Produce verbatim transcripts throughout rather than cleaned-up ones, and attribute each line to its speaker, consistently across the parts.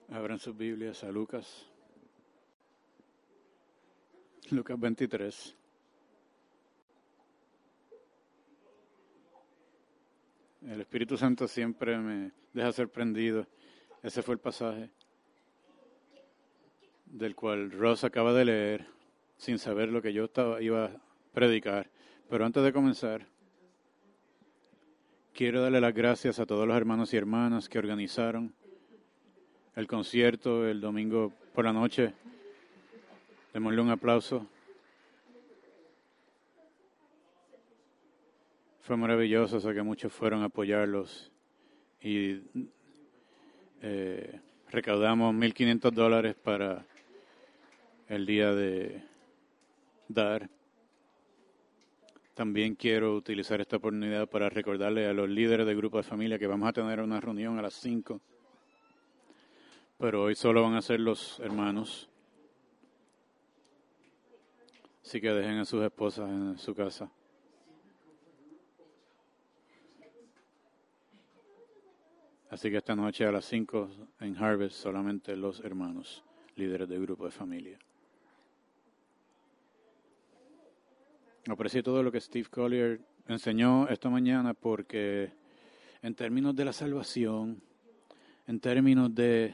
Speaker 1: Abran sus Biblias a Lucas. Lucas veintitrés. El Espíritu Santo siempre me deja sorprendido. Ese fue el pasaje del cual Ross acaba de leer sin saber lo que yo estaba, iba a predicar. Pero antes de comenzar, quiero darle las gracias a todos los hermanos y hermanas que organizaron el concierto el domingo por la noche. Démosle un aplauso. Fue maravilloso, sé que muchos fueron a apoyarlos y eh, recaudamos mil quinientos dólares para el día de dar. También quiero utilizar esta oportunidad para recordarle a los líderes del grupo de familia que vamos a tener una reunión a las cinco, pero hoy solo van a ser los hermanos. Así que dejen a sus esposas en su casa. Así que esta noche a las cinco en Harvest solamente los hermanos, líderes del grupo de familia. Aprecié todo lo que Steve Collier enseñó esta mañana porque en términos de la salvación, en términos de,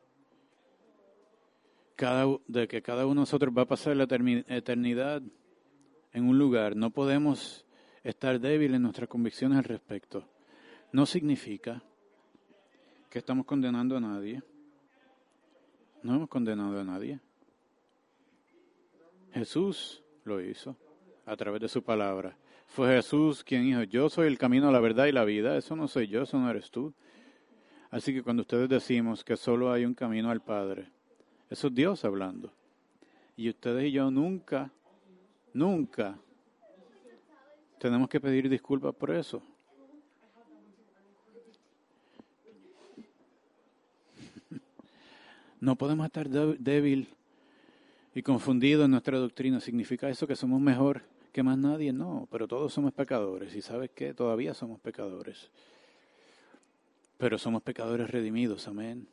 Speaker 1: cada, de que cada uno de nosotros va a pasar la eternidad en un lugar, no podemos estar débiles en nuestras convicciones al respecto. No significa que estamos condenando a nadie. No hemos condenado a nadie. Jesús lo hizo a través de su palabra. Fue Jesús quien dijo, yo soy el camino, la verdad y la vida. Eso no soy yo, eso no eres tú. Así que cuando ustedes decimos que solo hay un camino al Padre, eso es Dios hablando. Y ustedes y yo nunca, nunca tenemos que pedir disculpas por eso. No podemos estar débil y confundidos en nuestra doctrina. ¿Significa eso que somos mejor que más nadie? No, pero todos somos pecadores. ¿Y sabes qué? Todavía somos pecadores. Pero somos pecadores redimidos, amén.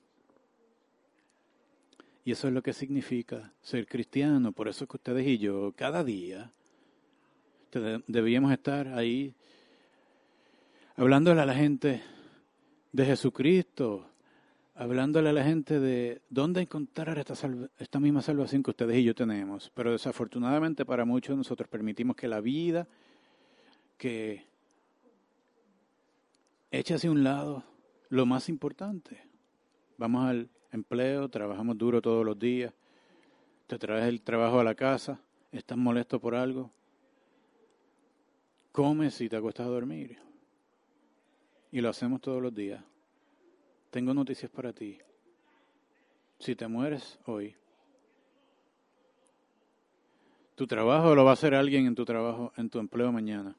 Speaker 1: Y eso es lo que significa ser cristiano. Por eso es que ustedes y yo, cada día, debíamos estar ahí hablándole a la gente de Jesucristo, hablándole a la gente de dónde encontrar esta, salva, esta misma salvación que ustedes y yo tenemos. Pero desafortunadamente para muchos nosotros permitimos que la vida, que eche hacia un lado lo más importante. Vamos al empleo, trabajamos duro todos los días, te traes el trabajo a la casa, estás molesto por algo, comes y te acuestas a dormir. Y lo hacemos todos los días. Tengo noticias para ti. Si te mueres hoy, tu trabajo lo va a hacer alguien en tu trabajo, en tu empleo mañana.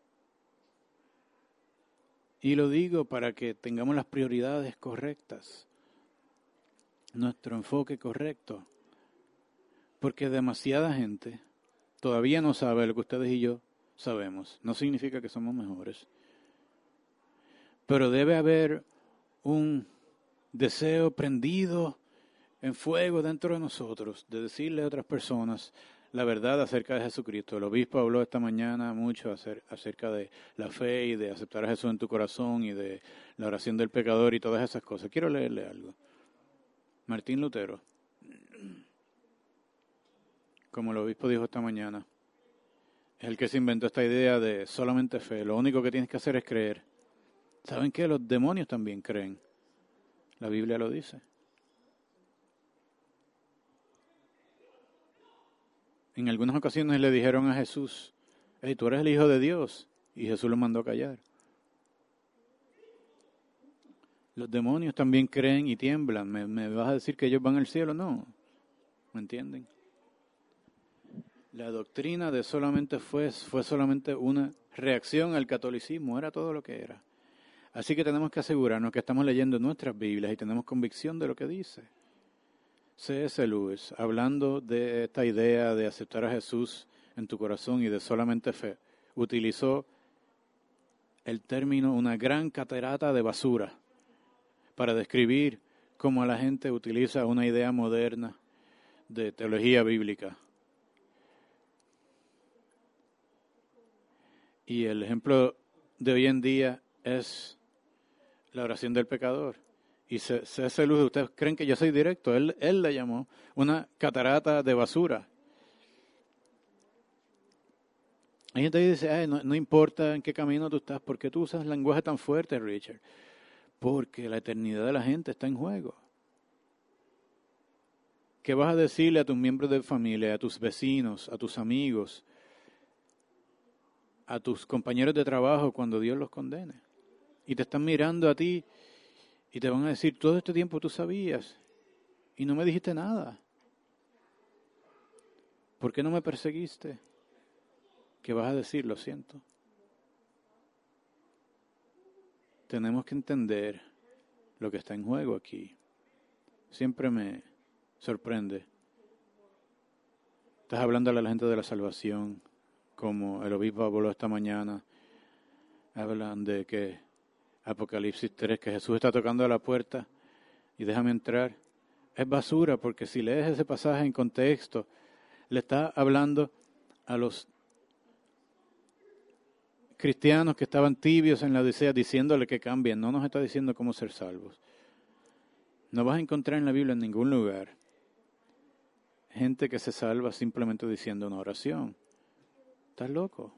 Speaker 1: Y lo digo para que tengamos las prioridades correctas, nuestro enfoque correcto, porque demasiada gente todavía no sabe lo que ustedes y yo sabemos. No significa que somos mejores, pero debe haber un deseo prendido en fuego dentro de nosotros de decirle a otras personas la verdad acerca de Jesucristo. El obispo habló esta mañana mucho acerca de la fe y de aceptar a Jesús en tu corazón y de la oración del pecador y todas esas cosas. Quiero leerle algo. Martín Lutero, como el obispo dijo esta mañana, es el que se inventó esta idea de solamente fe. Lo único que tienes que hacer es creer. ¿Saben qué? Los demonios también creen. La Biblia lo dice. En algunas ocasiones le dijeron a Jesús, hey, tú eres el Hijo de Dios. Y Jesús lo mandó a callar. Los demonios también creen y tiemblan. ¿Me, me vas a decir que ellos van al cielo? No. ¿Me entienden? La doctrina de solamente fue, fue solamente una reacción al catolicismo. Era todo lo que era. Así que tenemos que asegurarnos que estamos leyendo nuestras Biblias y tenemos convicción de lo que dice. C S Lewis, hablando de esta idea de aceptar a Jesús en tu corazón y de solamente fe, utilizó el término una gran catarata de basura para describir cómo la gente utiliza una idea moderna de teología bíblica. Y el ejemplo de hoy en día es la oración del pecador. Y C S Lewis, ustedes creen que yo soy directo, él, él la llamó una catarata de basura. Hay gente que dice, Ay, no, no importa en qué camino tú estás, ¿por qué tú usas lenguaje tan fuerte, Richard? Porque la eternidad de la gente está en juego. ¿Qué vas a decirle a tus miembros de familia, a tus vecinos, a tus amigos, a tus compañeros de trabajo cuando Dios los condene? Y te están mirando a ti y te van a decir, todo este tiempo tú sabías y no me dijiste nada. ¿Por qué no me perseguiste? ¿Qué vas a decir? Lo siento. Tenemos que entender lo que está en juego aquí. Siempre me sorprende. Estás hablando a la gente de la salvación, como el obispo habló esta mañana. Hablan de que Apocalipsis tres, que Jesús está tocando a la puerta y déjame entrar. Es basura, porque si lees ese pasaje en contexto, le está hablando a los cristianos que estaban tibios en la Odisea, diciéndole que cambien. No nos está diciendo cómo ser salvos. No vas a encontrar en la Biblia en ningún lugar gente que se salva simplemente diciendo una oración. ¿Estás loco?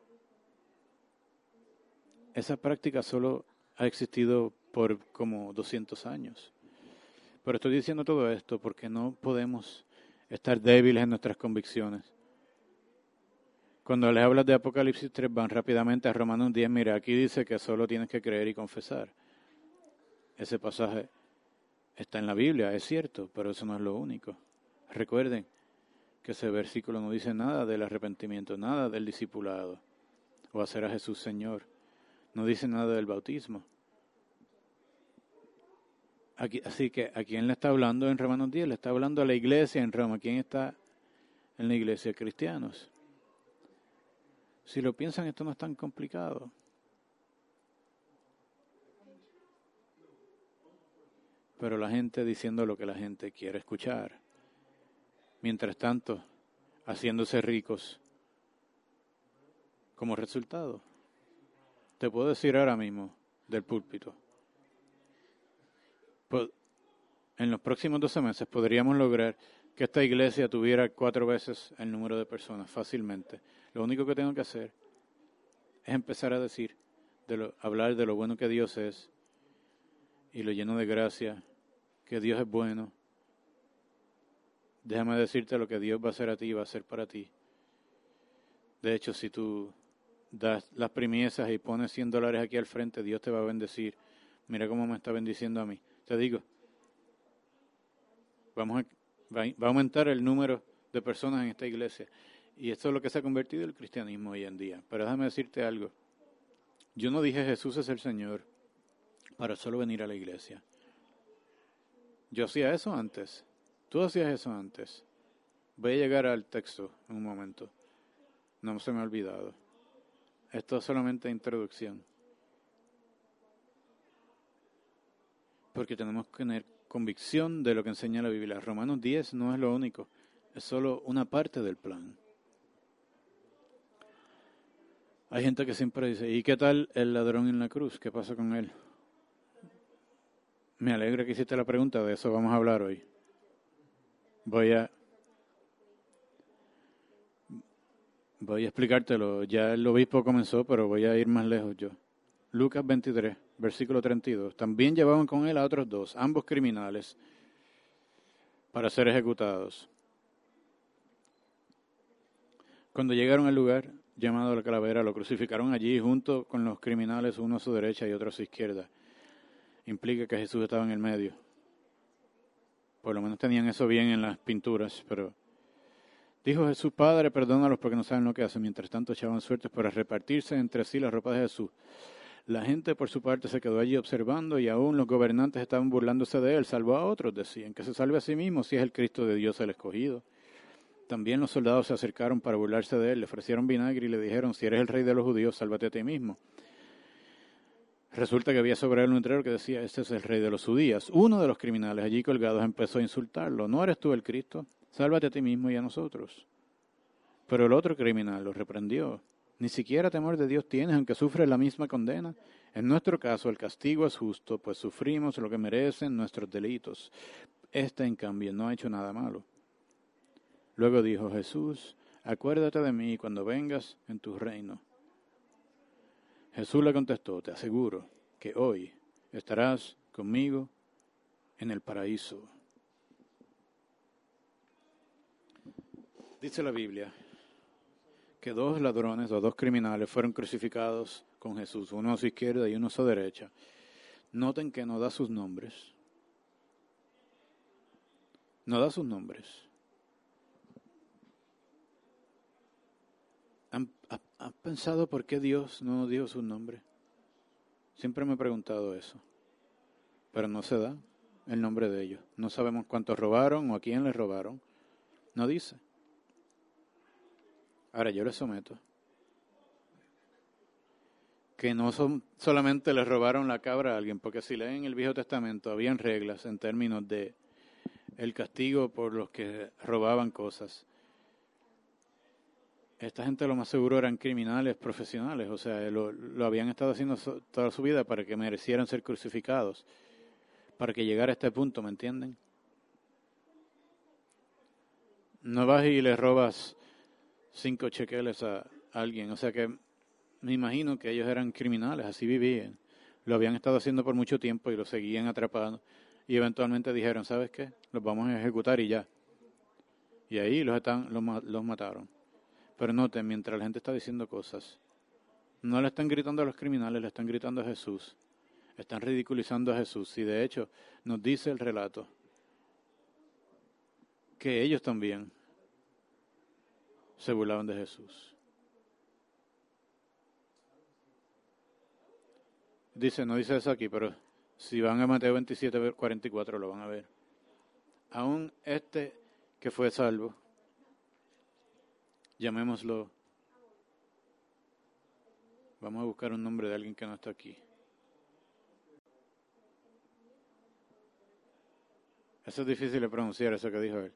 Speaker 1: Esa práctica solo ha existido por como doscientos años. Pero estoy diciendo todo esto porque no podemos estar débiles en nuestras convicciones. Cuando les hablas de Apocalipsis tres, van rápidamente a Romanos diez. Mira, aquí dice que solo tienes que creer y confesar. Ese pasaje está en la Biblia, es cierto, pero eso no es lo único. Recuerden que ese versículo no dice nada del arrepentimiento, nada del discipulado o hacer a Jesús Señor. No dice nada del bautismo. Aquí, así que, ¿a quién le está hablando en Romanos diez? Le está hablando a la iglesia en Roma. ¿Quién está en la iglesia? Cristianos. Si lo piensan, esto no es tan complicado. Pero la gente diciendo lo que la gente quiere escuchar. Mientras tanto, haciéndose ricos como resultado. Te puedo decir ahora mismo, del púlpito, pues, en los próximos doce meses podríamos lograr que esta iglesia tuviera cuatro veces el número de personas fácilmente. Lo único que tengo que hacer es empezar a decir, de lo, hablar de lo bueno que Dios es y lo lleno de gracia, que Dios es bueno. Déjame decirte lo que Dios va a hacer a ti y va a hacer para ti. De hecho, si tú das las primiesas y pones cien dólares aquí al frente, Dios te va a bendecir. Mira cómo me está bendiciendo a mí. Te digo, vamos a, va, va a aumentar el número de personas en esta iglesia. Y esto es lo que se ha convertido el cristianismo hoy en día. Pero déjame decirte algo. Yo no dije Jesús es el Señor para solo venir a la iglesia. Yo hacía eso antes. Tú hacías eso antes. Voy a llegar al texto en un momento. No se me ha olvidado. Esto es solamente introducción. Porque tenemos que tener convicción de lo que enseña la Biblia. Romanos diez no es lo único. Es solo una parte del plan. Hay gente que siempre dice, ¿y qué tal el ladrón en la cruz? ¿Qué pasa con él? Me alegra que hiciste la pregunta, de eso vamos a hablar hoy. Voy a voy a explicártelo. Ya el obispo comenzó, pero voy a ir más lejos yo. Lucas veintitrés, versículo treinta y dos. También llevaban con él a otros dos, ambos criminales, para ser ejecutados. Cuando llegaron al lugar llamado la Calavera, lo crucificaron allí junto con los criminales, uno a su derecha y otro a su izquierda. Implica que Jesús estaba en el medio. Por lo menos tenían eso bien en las pinturas, pero dijo Jesús, Padre, perdónalos porque no saben lo que hacen. Mientras tanto echaban suertes para repartirse entre sí la ropa de Jesús. La gente por su parte se quedó allí observando y aún los gobernantes estaban burlándose de él. Salvó a otros, decían, que se salve a sí mismo si es el Cristo de Dios el escogido. También los soldados se acercaron para burlarse de él, le ofrecieron vinagre y le dijeron, si eres el rey de los judíos, sálvate a ti mismo. Resulta que había sobre él un letrero que decía, este es el rey de los judíos. Uno de los criminales allí colgados empezó a insultarlo. ¿No eres tú el Cristo? Sálvate a ti mismo y a nosotros. Pero el otro criminal lo reprendió. Ni siquiera temor de Dios tienes, aunque sufres la misma condena. En nuestro caso el castigo es justo, pues sufrimos lo que merecen nuestros delitos. Este, en cambio, no ha hecho nada malo. Luego dijo Jesús, acuérdate de mí cuando vengas en tu reino. Jesús le contestó, te aseguro que hoy estarás conmigo en el paraíso. Dice la Biblia que dos ladrones o dos criminales fueron crucificados con Jesús, uno a su izquierda y uno a su derecha. Noten que no da sus nombres. No da sus nombres. ¿Han, ha, ¿Han pensado por qué Dios no nos dio sus nombres? Siempre me he preguntado eso. Pero no se da el nombre de ellos. No sabemos cuántos robaron o a quién les robaron. No dice. Ahora yo les someto que no son, solamente le robaron la cabra a alguien, porque si leen el Viejo Testamento habían reglas en términos de el castigo por los que robaban cosas. Esta gente lo más seguro eran criminales profesionales, o sea, lo, lo habían estado haciendo so, toda su vida para que merecieran ser crucificados, para que llegara a este punto, ¿me entienden? No vas y le robas cinco chequeles a alguien, o sea que me imagino que ellos eran criminales, así vivían. Lo habían estado haciendo por mucho tiempo y lo seguían atrapando. Y eventualmente dijeron, ¿sabes qué? Los vamos a ejecutar y ya. Y ahí los, están, los, los mataron. Pero noten, mientras la gente está diciendo cosas, no le están gritando a los criminales, le están gritando a Jesús. Están ridiculizando a Jesús. Y de hecho, nos dice el relato que ellos también se burlaban de Jesús. Dice, no dice eso aquí, pero si van a Mateo veintisiete, cuarenta y cuatro lo van a ver. Aún este que fue salvo, llamémoslo, vamos a buscar un nombre de alguien que no está aquí. Eso es difícil de pronunciar, eso que dijo él.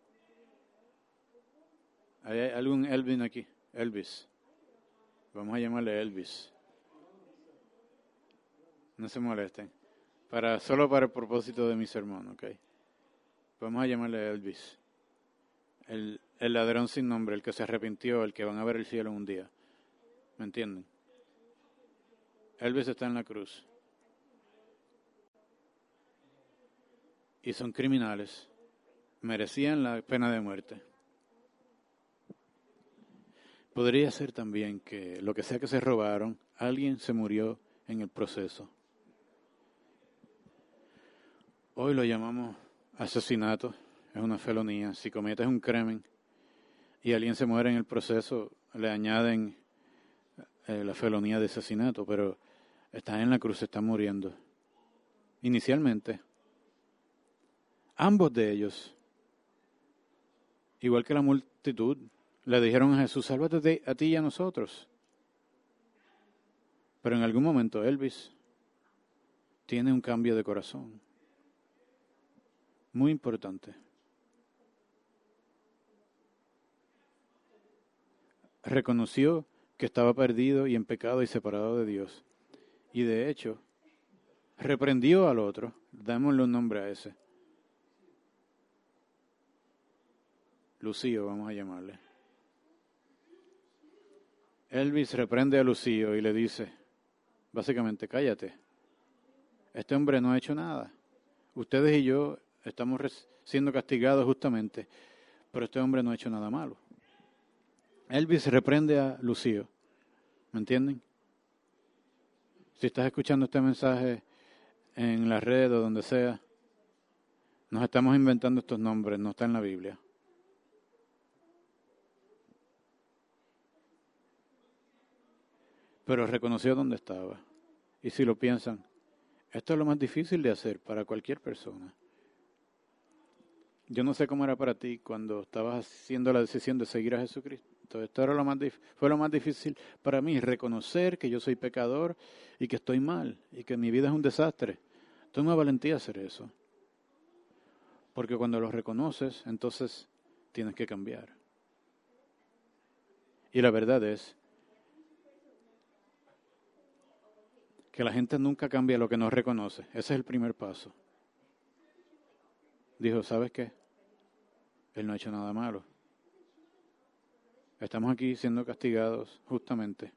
Speaker 1: ¿Hay algún Elvin aquí? Elvis. Vamos a llamarle Elvis. No se molesten. Para, solo para el propósito de mi sermón, ¿ok? Vamos a llamarle Elvis. El, el ladrón sin nombre, el que se arrepintió, el que van a ver el cielo un día. ¿Me entienden? Elvis está en la cruz. Y son criminales. Merecían la pena de muerte. Podría ser también que lo que sea que se robaron, alguien se murió en el proceso. Hoy lo llamamos asesinato, es una felonía. Si cometes un crimen y alguien se muere en el proceso, le añaden eh, la felonía de asesinato, pero están en la cruz, están muriendo. Inicialmente, ambos de ellos, igual que la multitud, le dijeron a Jesús, sálvate a ti y a nosotros. Pero en algún momento Elvis tiene un cambio de corazón. Muy importante. Reconoció que estaba perdido y en pecado y separado de Dios. Y de hecho, reprendió al otro. Dámosle un nombre a ese. Lucío, vamos a llamarle. Elvis reprende a Lucío y le dice, básicamente, cállate. Este hombre no ha hecho nada. Ustedes y yo estamos siendo castigados justamente, pero este hombre no ha hecho nada malo. Elvis reprende a Lucío. ¿Me entienden? Si estás escuchando este mensaje en la red o donde sea, nos estamos inventando estos nombres, no está en la Biblia. Pero reconoció dónde estaba. Y si lo piensan, esto es lo más difícil de hacer para cualquier persona. Yo no sé cómo era para ti cuando estabas haciendo la decisión de seguir a Jesucristo. momento. Esto era lo más dif- fue lo más difícil para mí, reconocer que yo soy pecador y que estoy mal y que mi vida es un desastre. Toma valentía hacer eso. Porque cuando lo reconoces, entonces tienes que cambiar. Y la verdad es que la gente nunca cambia lo que no reconoce. Ese es el primer paso. Dijo, ¿sabes qué? Él no ha hecho nada malo. Estamos aquí siendo castigados justamente.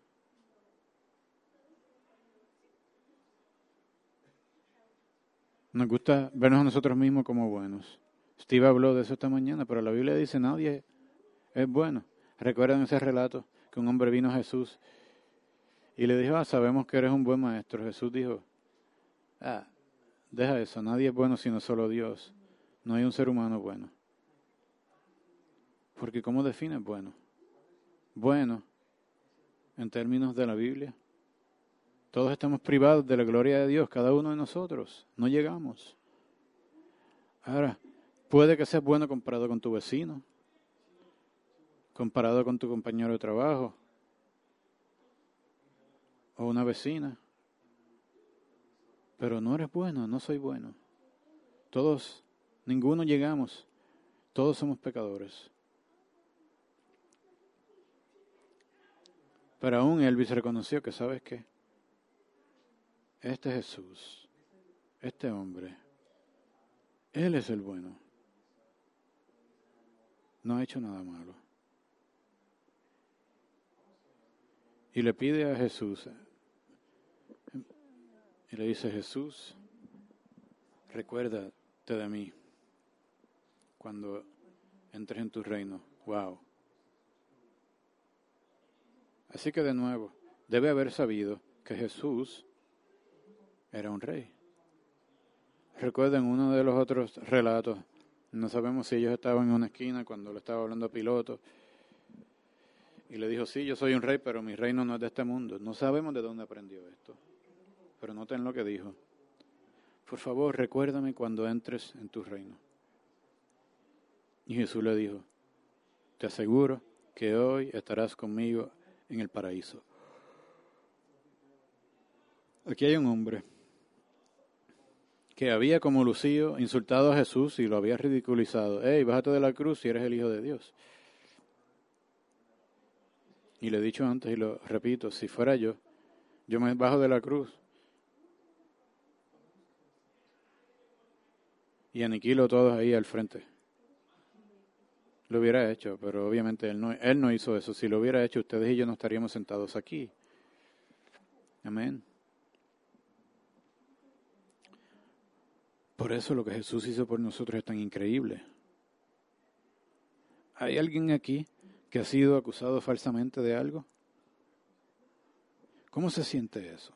Speaker 1: Nos gusta vernos a nosotros mismos como buenos. Steve habló de eso esta mañana, pero la Biblia dice nadie es bueno. ¿Recuerdan ese relato que un hombre vino a Jesús y le dijo, ah, sabemos que eres un buen maestro? Jesús dijo, ah, deja eso, nadie es bueno sino solo Dios. No hay un ser humano bueno. Porque ¿cómo defines bueno? Bueno, en términos de la Biblia. Todos estamos privados de la gloria de Dios, cada uno de nosotros. No llegamos. Ahora, puede que seas bueno comparado con tu vecino, comparado con tu compañero de trabajo o una vecina. Pero no eres bueno, no soy bueno. Todos, ninguno llegamos. Todos somos pecadores. Pero aún Elvis reconoció que, ¿sabes qué? Este Jesús, este hombre, Él es el bueno. No ha hecho nada malo. Y le pide a Jesús, y le dice, Jesús, recuérdate de mí cuando entres en tu reino. Wow. Así que de nuevo, debe haber sabido que Jesús era un rey. Recuerden uno de los otros relatos, no sabemos si ellos estaban en una esquina cuando le estaba hablando a Piloto, y le dijo, sí, yo soy un rey, pero mi reino no es de este mundo. No sabemos de dónde aprendió esto, pero noten lo que dijo. Por favor, recuérdame cuando entres en tu reino. Y Jesús le dijo, te aseguro que hoy estarás conmigo en el paraíso. Aquí hay un hombre que había como lucido insultado a Jesús y lo había ridiculizado. Hey, bájate de la cruz si eres el Hijo de Dios. Y le he dicho antes y lo repito, si fuera yo, yo me bajo de la cruz y aniquilo a todos ahí al frente. Lo hubiera hecho, pero obviamente él no, él no hizo eso. Si lo hubiera hecho, ustedes y yo no estaríamos sentados aquí. Amén. Por eso lo que Jesús hizo por nosotros es tan increíble. ¿Hay alguien aquí que ha sido acusado falsamente de algo? ¿Cómo se siente eso?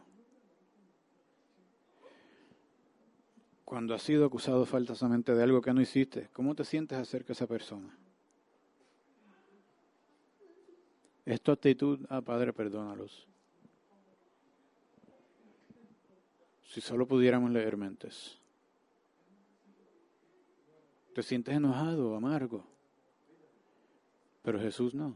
Speaker 1: Cuando has sido acusado falsamente de algo que no hiciste, ¿cómo te sientes acerca de esa persona? ¿Es tu actitud? Ah, Padre, perdónalos. Si solo pudiéramos leer mentes. Te sientes enojado, amargo. Pero Jesús no.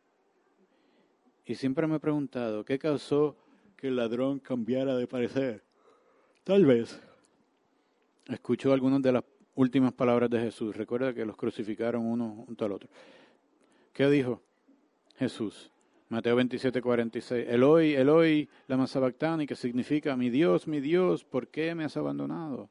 Speaker 1: Y siempre me he preguntado, ¿qué causó que el ladrón cambiara de parecer? Tal vez escuchó algunas de las últimas palabras de Jesús. Recuerda que los crucificaron uno junto al otro. ¿Qué dijo Jesús? Mateo veintisiete, cuarenta y seis. Eloi, Eloi, lama sabactani, que significa, mi Dios, mi Dios, ¿por qué me has abandonado?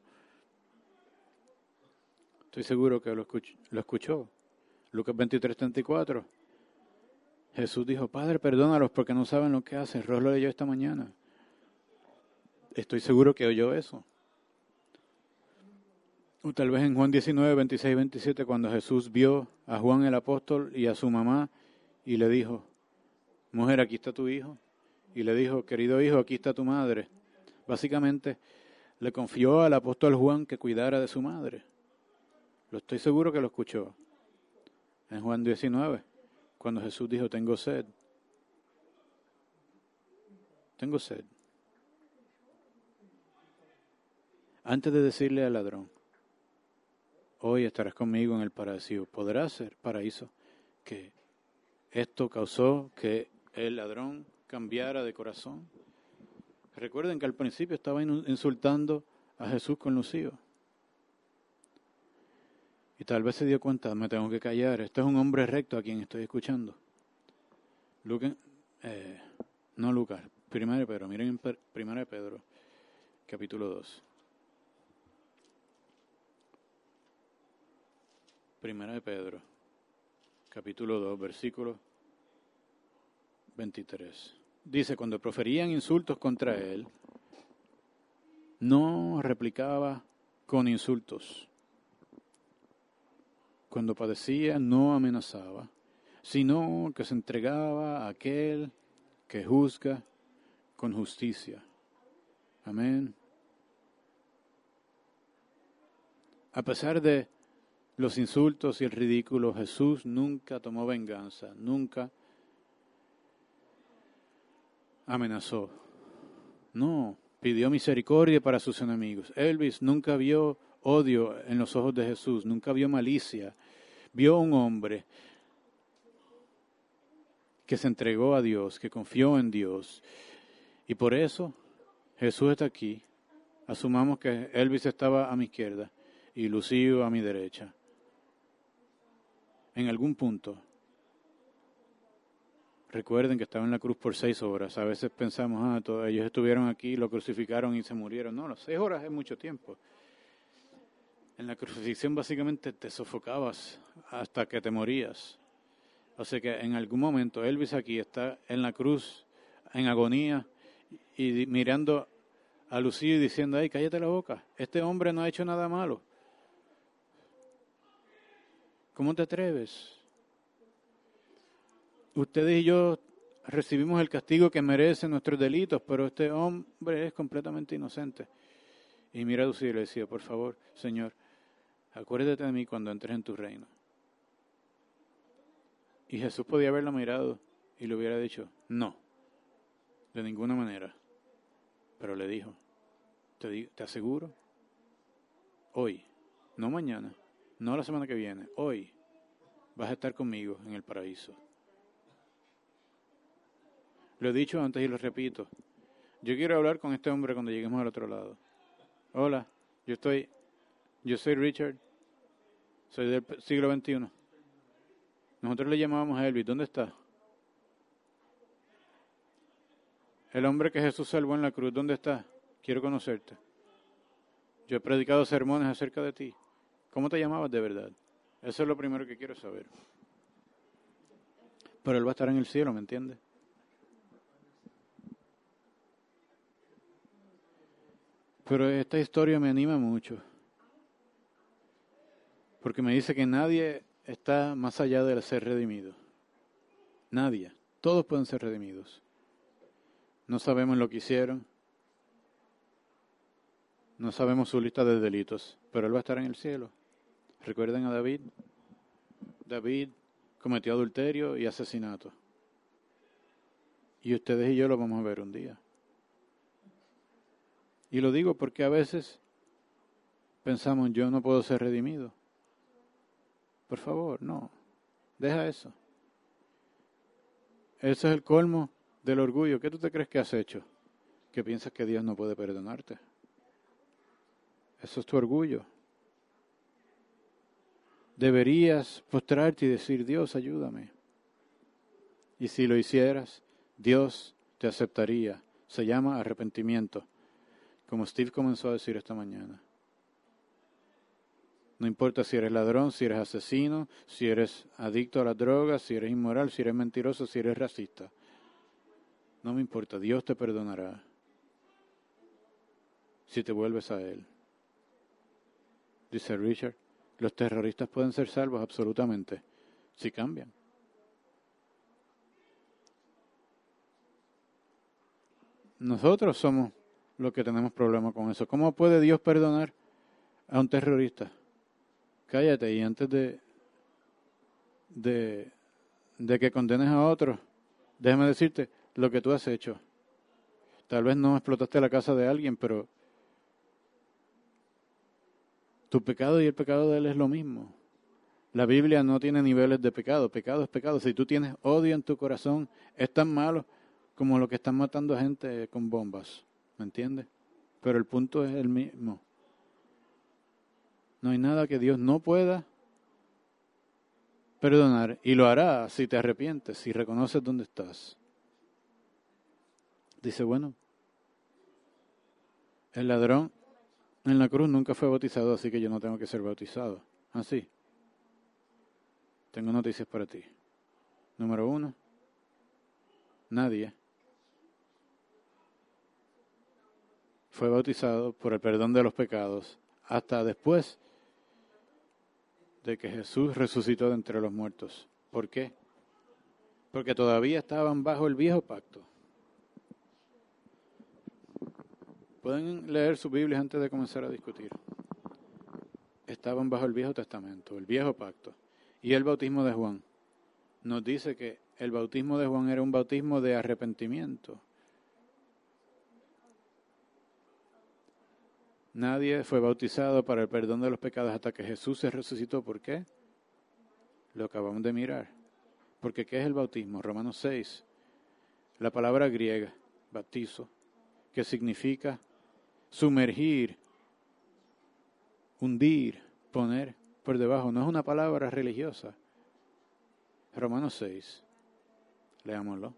Speaker 1: Estoy seguro que lo escuchó. Lo escuchó. Lucas veintitrés, treinta y cuatro. Jesús dijo, Padre, perdónalos porque no saben lo que hacen. Ross lo leyó esta mañana. Estoy seguro que oyó eso. O tal vez en Juan diecinueve, veintiséis y veintisiete, cuando Jesús vio a Juan el apóstol y a su mamá y le dijo, mujer, aquí está tu hijo. Y le dijo, querido hijo, aquí está tu madre. Básicamente, le confió al apóstol Juan que cuidara de su madre. Lo estoy seguro que lo escuchó. En Juan diecinueve, cuando Jesús dijo, tengo sed. Tengo sed. Antes de decirle al ladrón, hoy estarás conmigo en el paraíso, podrá ser paraíso, que esto causó que el ladrón cambiara de corazón. Recuerden que al principio estaba insultando a Jesús con Lucío. Y tal vez se dio cuenta, me tengo que callar, este es un hombre recto a quien estoy escuchando. Lucas, eh, no Lucas, Primera de Pedro, miren en Primera de Pedro, capítulo dos. Primera de Pedro, capítulo dos, versículo veintitrés. Dice, cuando proferían insultos contra él, no replicaba con insultos. Cuando padecía, no amenazaba, sino que se entregaba a aquel que juzga con justicia. Amén. A pesar de los insultos y el ridículo, Jesús nunca tomó venganza, nunca amenazó. No, pidió misericordia para sus enemigos. Elvis nunca vio odio en los ojos de Jesús, nunca vio malicia. Vio un hombre que se entregó a Dios, que confió en Dios. Y por eso Jesús está aquí. Asumamos que Elvis estaba a mi izquierda y Lucío a mi derecha. En algún punto, recuerden que estaba en la cruz por seis horas. A veces pensamos, ah, todos ellos estuvieron aquí, lo crucificaron y se murieron. No, las seis horas es mucho tiempo. En la crucifixión básicamente te sofocabas hasta que te morías. O sea que en algún momento Elvis aquí está en la cruz, en agonía, y mirando a Lucía y diciendo, ay, cállate la boca, este hombre no ha hecho nada malo. ¿Cómo te atreves? Ustedes y yo recibimos el castigo que merecen nuestros delitos, pero este hombre es completamente inocente. Y mira a Lucía y le decía, por favor, Señor, acuérdate de mí cuando entres en tu reino. Y Jesús podía haberlo mirado y le hubiera dicho, no, de ninguna manera. Pero le dijo, te, digo, te aseguro, hoy, no mañana, no la semana que viene, hoy vas a estar conmigo en el paraíso. Lo he dicho antes y lo repito. Yo quiero hablar con este hombre cuando lleguemos al otro lado. Hola, yo estoy, yo soy Richard, soy del siglo veintiuno. Nosotros le llamábamos a Elvis. ¿Dónde está? El hombre que Jesús salvó en la cruz. ¿Dónde está? Quiero conocerte. Yo he predicado sermones acerca de ti. ¿Cómo te llamabas de verdad? Eso es lo primero que quiero saber. Pero él va a estar en el cielo, ¿me entiendes? Pero esta historia me anima mucho. Porque me dice que nadie está más allá de ser redimido. Nadie. Todos pueden ser redimidos. No sabemos lo que hicieron. No sabemos su lista de delitos. Pero él va a estar en el cielo. Recuerden a David. David cometió adulterio y asesinato. Y ustedes y yo lo vamos a ver un día. Y lo digo porque a veces pensamos, yo no puedo ser redimido. Por favor, no. Deja eso. Ese es el colmo del orgullo. ¿Qué tú te crees que has hecho? Que piensas que Dios no puede perdonarte. Eso es tu orgullo. Deberías postrarte y decir, Dios, ayúdame. Y si lo hicieras, Dios te aceptaría. Se llama arrepentimiento, como Steve comenzó a decir esta mañana. No importa si eres ladrón, si eres asesino, si eres adicto a las drogas, si eres inmoral, si eres mentiroso, si eres racista. No me importa, Dios te perdonará si te vuelves a Él. Dice Richard, los terroristas pueden ser salvos absolutamente si cambian. Nosotros somos los que tenemos problemas con eso. ¿Cómo puede Dios perdonar a un terrorista? Cállate y antes de, de, de que condenes a otros, déjame decirte lo que tú has hecho. Tal vez no explotaste la casa de alguien, pero tu pecado y el pecado de él es lo mismo. La Biblia no tiene niveles de pecado. Pecado es pecado. Si tú tienes odio en tu corazón, es tan malo como lo que están matando a gente con bombas. ¿Me entiendes? Pero el punto es el mismo. No hay nada que Dios no pueda perdonar. Y lo hará si te arrepientes, si reconoces dónde estás. Dice, bueno, el ladrón en la cruz nunca fue bautizado, así que yo no tengo que ser bautizado. Así. Tengo noticias para ti. Número uno, nadie fue bautizado por el perdón de los pecados hasta después de que Jesús resucitó de entre los muertos. ¿Por qué? Porque todavía estaban bajo el viejo pacto. Pueden leer sus Biblias antes de comenzar a discutir. Estaban bajo el Viejo Testamento, el viejo pacto. Y el bautismo de Juan nos dice que el bautismo de Juan era un bautismo de arrepentimiento. Nadie fue bautizado para el perdón de los pecados hasta que Jesús se resucitó. ¿Por qué? Lo acabamos de mirar. Porque ¿qué es el bautismo? Romanos seis. La palabra griega, bautizo, que significa sumergir, hundir, poner por debajo. No es una palabra religiosa. Romanos seis. Leámoslo.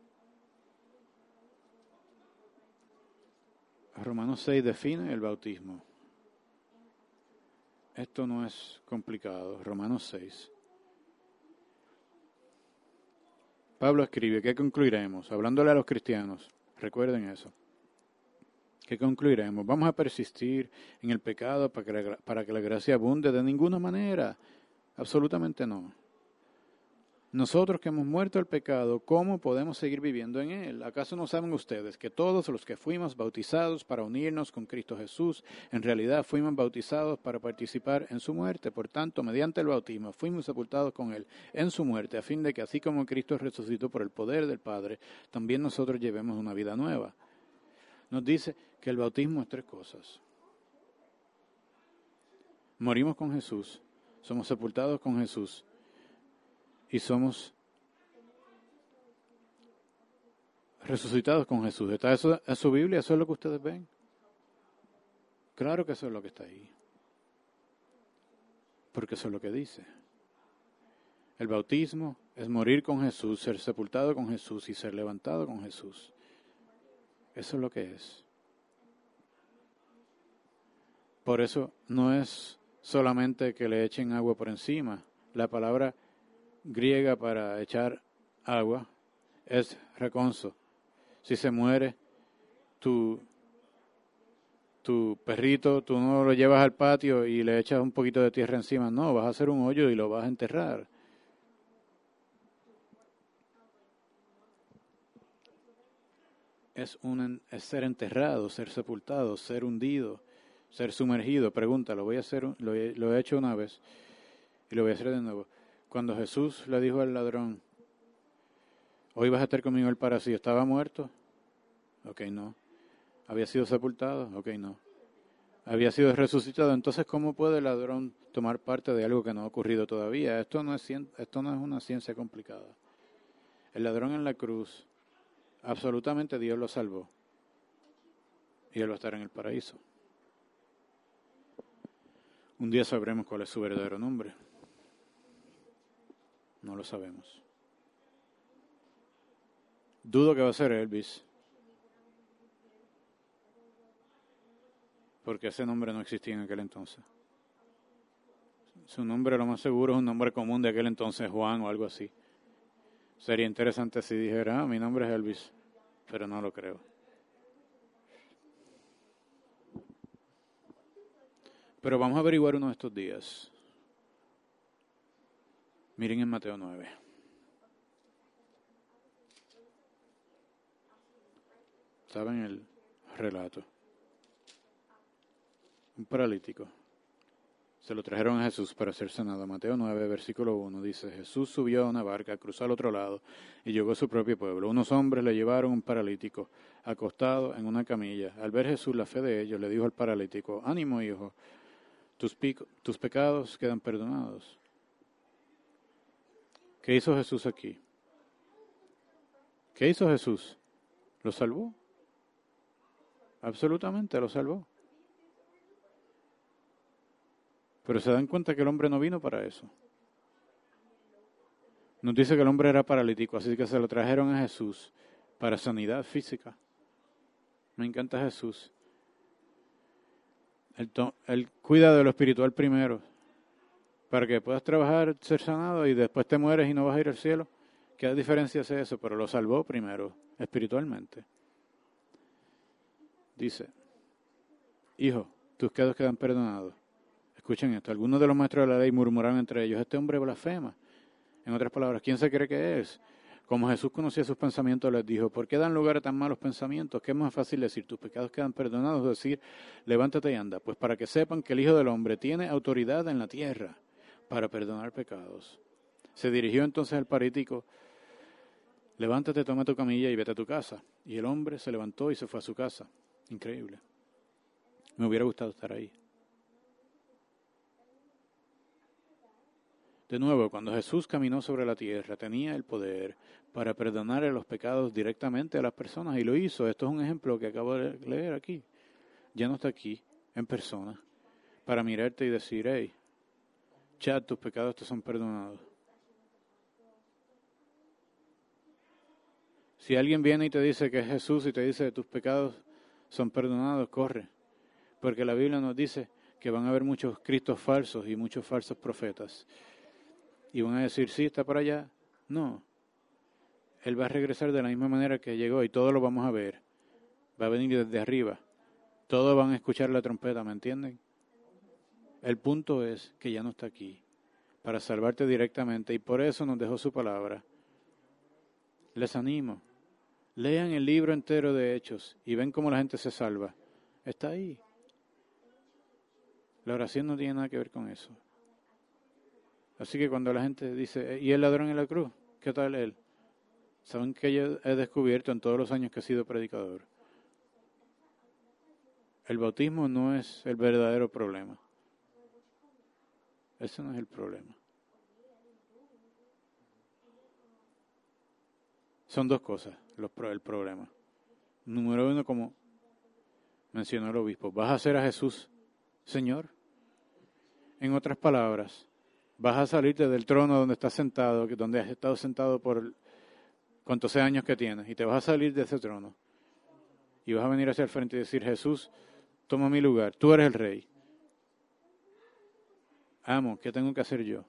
Speaker 1: Romanos seis define el bautismo. Esto no es complicado. Romanos seis. Pablo escribe, ¿qué concluiremos? Hablándole a los cristianos. Recuerden eso. ¿Qué concluiremos? ¿Vamos a persistir en el pecado para que, la, para que la gracia abunde? De ninguna manera. Absolutamente no. Nosotros que hemos muerto al pecado, ¿cómo podemos seguir viviendo en él? ¿Acaso no saben ustedes que todos los que fuimos bautizados para unirnos con Cristo Jesús, en realidad fuimos bautizados para participar en su muerte? Por tanto, mediante el bautismo fuimos sepultados con él en su muerte, a fin de que así como Cristo resucitó por el poder del Padre, también nosotros llevemos una vida nueva. Nos dice que el bautismo es tres cosas. Morimos con Jesús, somos sepultados con Jesús y somos resucitados con Jesús. ¿Está eso en su Biblia? ¿Eso es lo que ustedes ven? Claro que eso es lo que está ahí. Porque eso es lo que dice. El bautismo es morir con Jesús, ser sepultado con Jesús y ser levantado con Jesús. Eso es lo que es. Por eso no es solamente que le echen agua por encima. La palabra griega para echar agua es reconzo. Si se muere tu, tu perrito, tú no lo llevas al patio y le echas un poquito de tierra encima. No, vas a hacer un hoyo y lo vas a enterrar. Es, un, es ser enterrado, ser sepultado, ser hundido, ser sumergido. Pregunta, lo voy a hacer, lo he, lo he hecho una vez y lo voy a hacer de nuevo. Cuando Jesús le dijo al ladrón, hoy vas a estar conmigo en el paraíso, ¿estaba muerto? Ok, no. ¿Había sido sepultado? Ok, no. ¿Había sido resucitado? Entonces, ¿cómo puede el ladrón tomar parte de algo que no ha ocurrido todavía? Esto no es, esto no es una ciencia complicada. El ladrón en la cruz, absolutamente Dios lo salvó. Y él va a estar en el paraíso. Un día sabremos cuál es su verdadero nombre. No lo sabemos. Dudo que va a ser Elvis. Porque ese nombre no existía en aquel entonces. Su nombre, lo más seguro, es un nombre común de aquel entonces, Juan o algo así. Sería interesante si dijera, ah, mi nombre es Elvis, pero no lo creo. Pero vamos a averiguar uno de estos días. Miren en Mateo nueve. ¿Saben el relato? Un paralítico. Se lo trajeron a Jesús para ser sanado. Mateo nueve, versículo uno, dice, Jesús subió a una barca, cruzó al otro lado y llegó a su propio pueblo. Unos hombres le llevaron un paralítico, acostado en una camilla. Al ver Jesús la fe de ellos, le dijo al paralítico, ánimo, hijo, tus, pico, tus pecados quedan perdonados. ¿Qué hizo Jesús aquí? ¿Qué hizo Jesús? ¿Lo salvó? Absolutamente lo salvó. Pero se dan cuenta que el hombre no vino para eso. Nos dice que el hombre era paralítico, así que se lo trajeron a Jesús para sanidad física. Me encanta Jesús. Él, to- él cuida de lo espiritual primero, para que puedas trabajar, ser sanado y después te mueres y no vas a ir al cielo. ¿Qué diferencia hace eso? Pero lo salvó primero, espiritualmente. Dice, hijo, tus pecados quedan perdonados. Escuchen esto, algunos de los maestros de la ley murmuraron entre ellos, este hombre blasfema. En otras palabras, ¿quién se cree que es? Como Jesús conocía sus pensamientos, les dijo, ¿por qué dan lugar a tan malos pensamientos? ¿Qué es más fácil decir? Tus pecados quedan perdonados, decir, levántate y anda. Pues para que sepan que el Hijo del Hombre tiene autoridad en la tierra para perdonar pecados. Se dirigió entonces al paralítico, levántate, toma tu camilla y vete a tu casa. Y el hombre se levantó y se fue a su casa. Increíble. Me hubiera gustado estar ahí. De nuevo, cuando Jesús caminó sobre la tierra, tenía el poder para perdonar los pecados directamente a las personas y lo hizo. Esto es un ejemplo que acabo de leer aquí. Ya no está aquí, en persona, para mirarte y decir, hey, Chad, tus pecados te son perdonados. Si alguien viene y te dice que es Jesús y te dice que tus pecados son perdonados, corre. Porque la Biblia nos dice que van a haber muchos cristos falsos y muchos falsos profetas. Y van a decir, sí, está por allá. No. Él va a regresar de la misma manera que llegó y todos lo vamos a ver. Va a venir desde arriba. Todos van a escuchar la trompeta, ¿me entienden? El punto es que ya no está aquí para salvarte directamente y por eso nos dejó su palabra. Les animo. Lean el libro entero de Hechos y ven cómo la gente se salva. Está ahí. La oración no tiene nada que ver con eso. Así que cuando la gente dice, ¿y el ladrón en la cruz? ¿Qué tal él? ¿Saben que yo he descubierto en todos los años que he sido predicador? El bautismo no es el verdadero problema. Ese no es el problema. Son dos cosas los, el problema. Número uno, como mencionó el obispo, ¿vas a hacer a Jesús Señor? En otras palabras, vas a salirte del trono donde estás sentado, donde has estado sentado por cuantos años que tienes, y te vas a salir de ese trono. Y vas a venir hacia el frente y decir, Jesús, toma mi lugar, tú eres el rey. Amo, ¿qué tengo que hacer yo?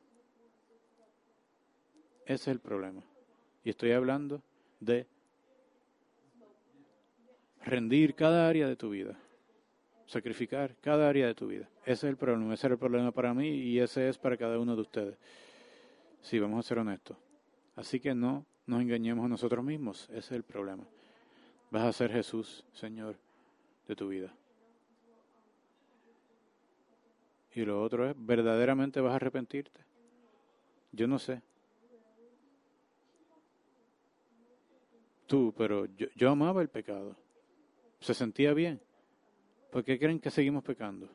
Speaker 1: Ese es el problema. Y estoy hablando de rendir cada área de tu vida. Sacrificar cada área de tu vida. Ese es el problema. Ese es el problema para mí y ese es para cada uno de ustedes. Sí, vamos a ser honestos. Así que no nos engañemos a nosotros mismos. Ese es el problema. Vas a ser Jesús, Señor, de tu vida. Y lo otro es, ¿verdaderamente vas a arrepentirte? Yo no sé. Tú, pero yo, yo amaba el pecado. Se sentía bien. ¿Por qué creen que seguimos pecando?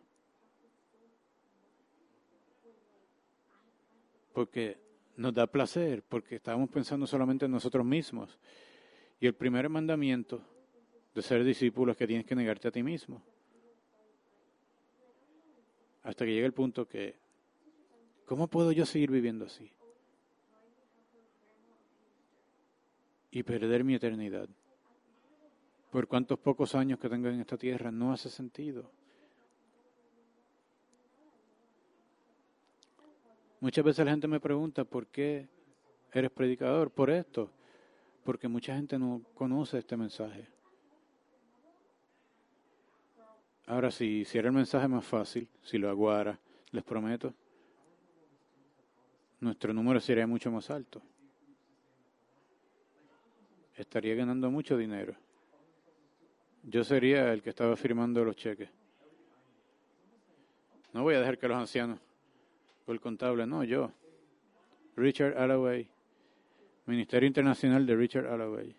Speaker 1: Porque nos da placer, porque estábamos pensando solamente en nosotros mismos. Y el primer mandamiento de ser discípulo es que tienes que negarte a ti mismo. Hasta que llegue el punto que, ¿cómo puedo yo seguir viviendo así? Y perder mi eternidad. Por cuantos pocos años que tengo en esta tierra, no hace sentido. Muchas veces la gente me pregunta, ¿por qué eres predicador? Por esto. Porque mucha gente no conoce este mensaje. Ahora, si hiciera el mensaje más fácil, si lo aguara, les prometo, nuestro número sería mucho más alto. Estaría ganando mucho dinero. Yo sería el que estaba firmando los cheques. No voy a dejar que los ancianos o el contable, no, yo. Richard Alloway, Ministerio Internacional de Richard Alloway.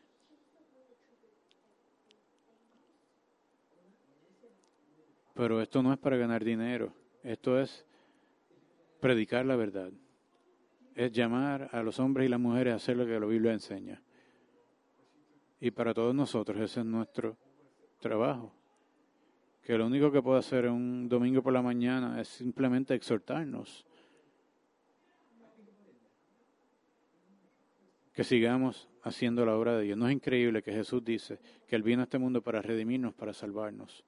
Speaker 1: Pero esto no es para ganar dinero, esto es predicar la verdad. es llamar a los hombres y las mujeres a hacer lo que la Biblia enseña. Y para todos nosotros ese es nuestro trabajo. Que lo único que puedo hacer un domingo por la mañana es simplemente exhortarnos. Que sigamos haciendo la obra de Dios. No es increíble que Jesús dice que Él vino a este mundo para redimirnos, para salvarnos.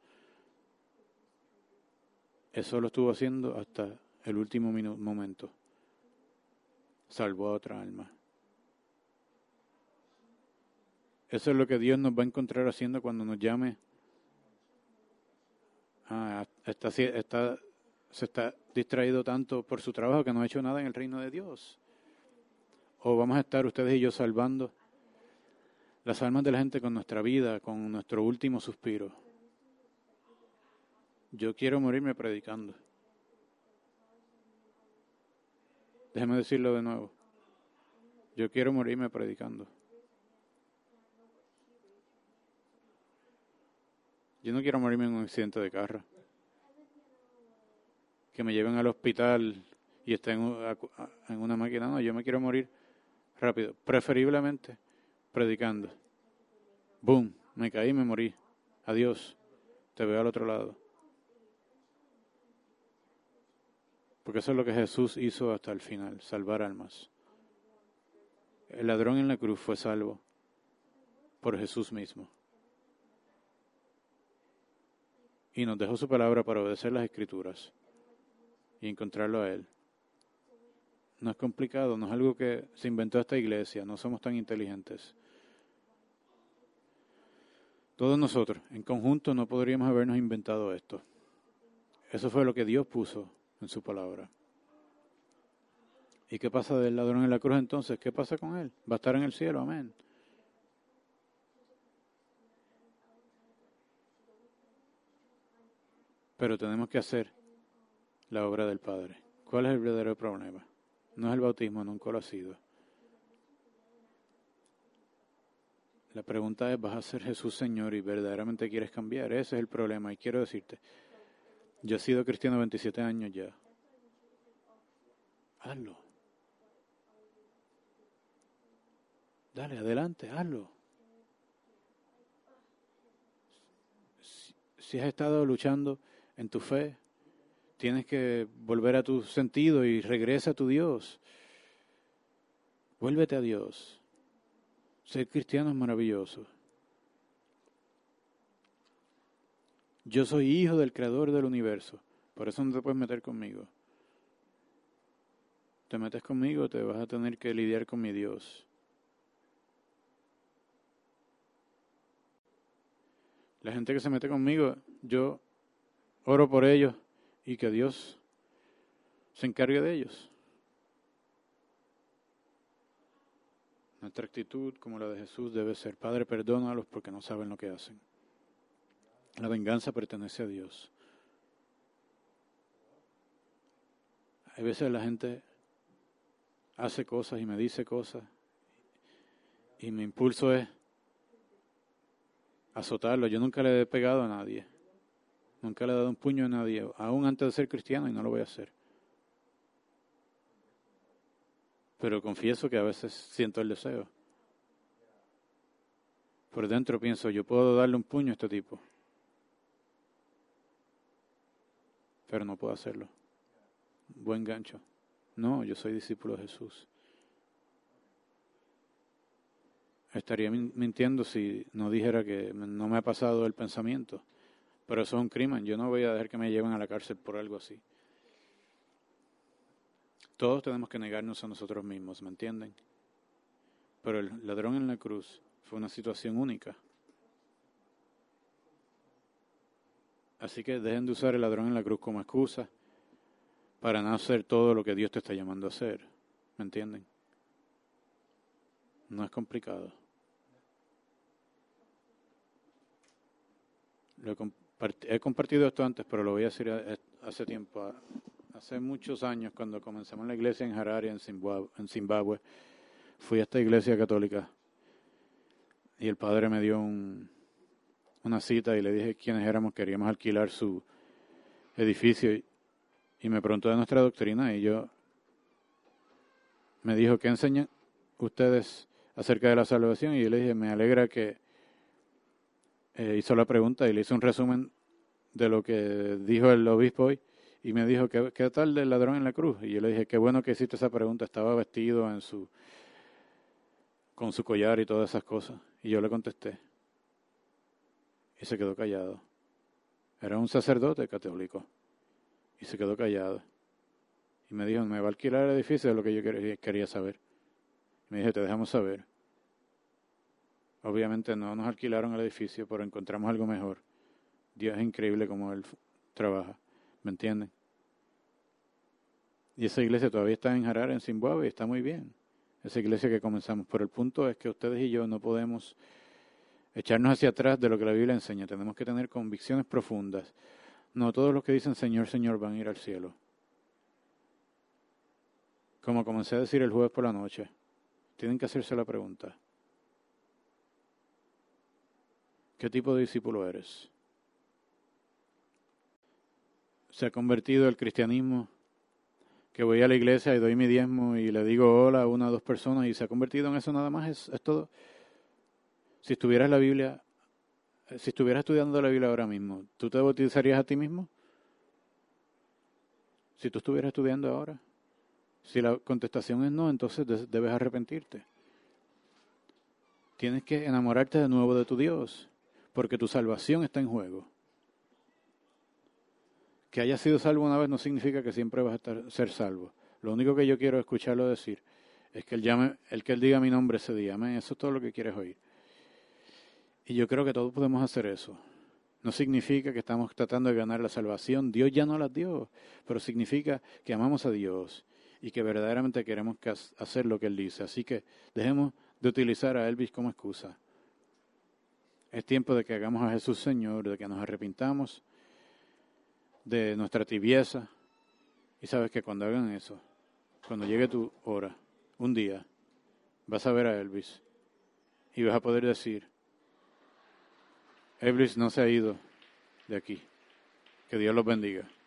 Speaker 1: Eso lo estuvo haciendo hasta el último minuto, momento. Salvó a otra alma. Eso es lo que Dios nos va a encontrar haciendo cuando nos llame. Ah, está, está, se está distraído tanto por su trabajo que no ha hecho nada en el reino de Dios. O vamos a estar ustedes y yo salvando las almas de la gente con nuestra vida, con nuestro último suspiro. Yo quiero morirme predicando. Déjeme decirlo de nuevo. Yo quiero morirme predicando. Yo no quiero morirme en un accidente de carro. Que me lleven al hospital y esté en, en una máquina. No, yo me quiero morir rápido. Preferiblemente predicando. Boom, me caí y me morí. Adiós, te veo al otro lado. Porque eso es lo que Jesús hizo hasta el final, salvar almas. El ladrón en la cruz fue salvo por Jesús mismo. Y nos dejó su palabra para obedecer las Escrituras y encontrarlo a Él. No es complicado, no es algo que se inventó esta iglesia, no somos tan inteligentes. Todos nosotros, en conjunto, no podríamos habernos inventado esto. Eso fue lo que Dios puso en su palabra. ¿Y qué pasa del ladrón en la cruz entonces? ¿Qué pasa con él? Va a estar en el cielo, amén. Pero tenemos que hacer la obra del Padre. ¿Cuál es el verdadero problema? No es el bautismo, nunca lo ha sido. La pregunta es, ¿vas a ser Jesús Señor y verdaderamente quieres cambiar? Ese es el problema. Y quiero decirte, yo he sido cristiano veintisiete años ya. Hazlo. Dale, adelante, hazlo. Si, si has estado luchando en tu fe, tienes que volver a tu sentido y regresa a tu Dios. Vuélvete a Dios. Ser cristiano es maravilloso. Yo soy hijo del Creador del universo. Por eso no te puedes meter conmigo. Te metes conmigo, te vas a tener que lidiar con mi Dios. La gente que se mete conmigo, yo oro por ellos y que Dios se encargue de ellos. Nuestra actitud, como la de Jesús, debe ser: Padre, perdónalos porque no saben lo que hacen. La venganza pertenece a Dios. Hay veces la gente hace cosas y me dice cosas y mi impulso es azotarlo. Yo nunca le he pegado a nadie. Nunca le he dado un puño a nadie, aún antes de ser cristiano, y no lo voy a hacer. Pero confieso que a veces siento el deseo. Por dentro pienso, yo puedo darle un puño a este tipo. Pero no puedo hacerlo. Buen gancho. No, yo soy discípulo de Jesús. Estaría mintiendo si no dijera que no me ha pasado el pensamiento. Pero eso es un crimen. Yo no voy a dejar que me lleven a la cárcel por algo así. Todos tenemos que negarnos a nosotros mismos, ¿me entienden? Pero el ladrón en la cruz fue una situación única. Así que dejen de usar el ladrón en la cruz como excusa para no hacer todo lo que Dios te está llamando a hacer. ¿Me entienden? No es complicado. Lo he, compart- he compartido esto antes, pero lo voy a decir hace tiempo. Hace muchos años, cuando comenzamos la iglesia en Harare, en Zimbabue, en Zimbabue, fui a esta iglesia católica y el padre me dio un, una cita y le dije quiénes éramos, queríamos alquilar su edificio y, y me preguntó de nuestra doctrina y yo me dijo, ¿qué enseñan ustedes acerca de la salvación? Y yo le dije, me alegra que eh, hizo la pregunta y le hice un resumen de lo que dijo el obispo hoy. Y me dijo, ¿qué, qué tal del ladrón en la cruz? Y yo le dije, qué bueno que hiciste esa pregunta. Estaba vestido en su con su collar y todas esas cosas. Y yo le contesté. Y se quedó callado. Era un sacerdote católico. Y se quedó callado. Y me dijo, ¿me va a alquilar el edificio? Es lo que yo quería saber. Y me dije, te dejamos saber. Obviamente no nos alquilaron el edificio, pero encontramos algo mejor. Dios es increíble como Él trabaja. ¿Me entienden? Y esa iglesia todavía está en Harare, en Zimbabue, y está muy bien. Esa iglesia que comenzamos. Pero el punto es que ustedes y yo no podemos echarnos hacia atrás de lo que la Biblia enseña. Tenemos que tener convicciones profundas. No todos los que dicen Señor, Señor van a ir al cielo. Como comencé a decir el jueves por la noche, tienen que hacerse la pregunta. ¿Qué tipo de discípulo eres? ¿Se ha convertido el cristianismo? Que voy a la iglesia y doy mi diezmo y le digo hola a una o dos personas y se ha convertido en eso nada más, es, es todo. Si estuvieras la Biblia, si estuvieras estudiando la Biblia ahora mismo, ¿tú te bautizarías a ti mismo? Si tú estuvieras estudiando ahora. Si la contestación es no, entonces debes arrepentirte. Tienes que enamorarte de nuevo de tu Dios, porque tu salvación está en juego. Que hayas sido salvo una vez no significa que siempre vas a estar, ser salvo. Lo único que yo quiero escucharlo decir es que él llame, el que él diga mi nombre ese día. Amén. Eso es todo lo que quieres oír. Y yo creo que todos podemos hacer eso. No significa que estamos tratando de ganar la salvación. Dios ya no la dio. Pero significa que amamos a Dios y que verdaderamente queremos hacer lo que Él dice. Así que dejemos de utilizar a Elvis como excusa. Es tiempo de que hagamos a Jesús Señor, de que nos arrepintamos de nuestra tibieza. Y sabes que cuando hagan eso, cuando llegue tu hora, un día, vas a ver a Elvis y vas a poder decir, Elvis no se ha ido de aquí. Que Dios los bendiga.